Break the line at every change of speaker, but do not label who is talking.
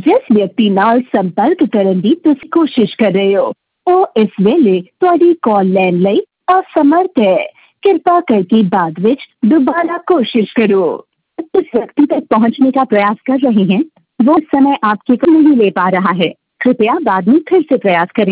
जिस व्यक्ति ਨਾਲ ਸੰਪਰਕ ਕਰਨ ਦੀ ਤੁਸੀਂ ਕੋਸ਼ਿਸ਼ ਕਰ ਰਹੇ ਹੋ ਉਹ ਇਸ ਵੇਲੇ ਤੁਹਾਡੀ ਕਾਲ ਲੈਣ ਲਈ असमर्थ है। कृपा करके बाद में दोबारा कोशिश करो। जिस व्यक्ति तक पहुंचने का प्रयास कर रहे हैं वो इस समय आपके को नहीं ले पा रहा है। कृपया बाद में फिर से प्रयास करें।